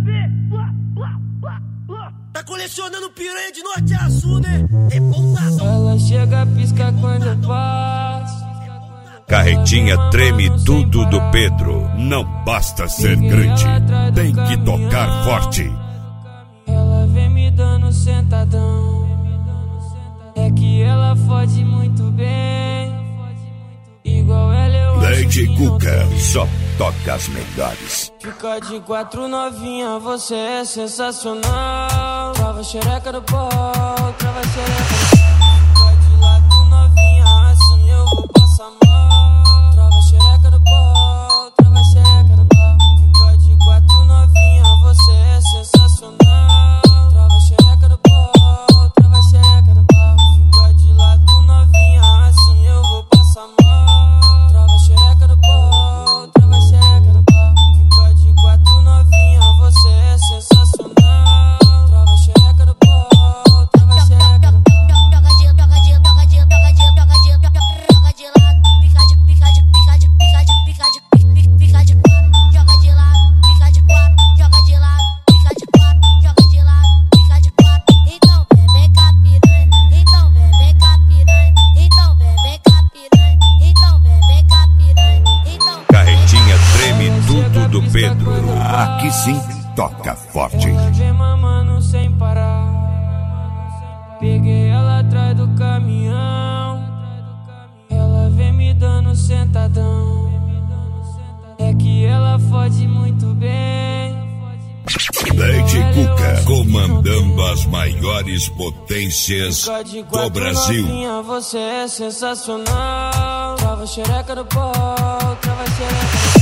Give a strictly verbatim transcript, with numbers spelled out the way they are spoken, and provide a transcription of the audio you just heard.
Tá colecionando piranha de norte a sul, né? Revoltado. Ela chega, pisca quando eu passo. Carretinha treme tudo do Pedro. Não basta ser grande, tem que tocar forte. Ela vem me dando sentadão. É que ela fode muito bem. Igual ela eu Lady Cuca só toca as melhores. Fica de quatro novinha, você é sensacional. Trava xereca no pau, trava xereca no pau. Fica de lado novinha, assim eu vou passar mal. Trava xereca no pau, trava xereca no pau. Fica de quatro novinha, você é sensacional. Trava xereca no pau, trava xereca no pau. Fica de lado novinha, assim eu vou passar mal. Trava xereca no pau, trava xereca no pau. Fica de quatro novinha, você é sensacional. Trava xereca no pau, trava xereca no pau. Joga de, joga de, joga de, joga de, joga de, joga de lado, pica de, pica de, pica de, pica de, pica de, pica de quatro, joga de lado, pica de quatro, joga de lado, pica de quatro, joga de lado, pica de quatro. Então vem cá piranha, então vem cá piranha, então vem cá piranha, então vem cá piranha, então. Carretinha treme tudo do Pedro. Aqui sim toca forte. Ela vem mamando sem parar. Peguei ela atrás do caminhão. Ela vem me dando sentadão. É que ela fode muito bem. Lady Cuca comandando as maiores potências do Brasil. Novinha, você é sensacional. Trava xereca no pau, trava xereca no pau.